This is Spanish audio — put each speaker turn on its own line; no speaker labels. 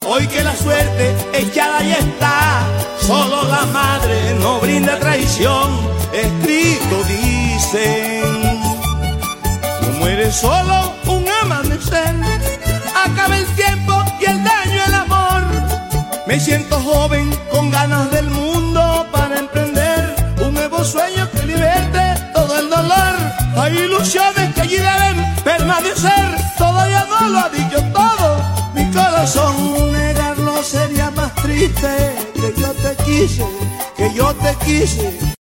Hoy que la suerte echada ya está, solo la madre no brinda traición. Escrito dicen, no muere solo un amanecer, acaba el tiempo y el daño el amor. Me siento joven con ganas del mundo para emprender un nuevo sueño que liberte todo el dolor. Hay ilusiones que allí deben permanecer, todavía no lo ha dicho todo mi corazón. Negarlo sería más triste, que yo te quise, que yo te quise.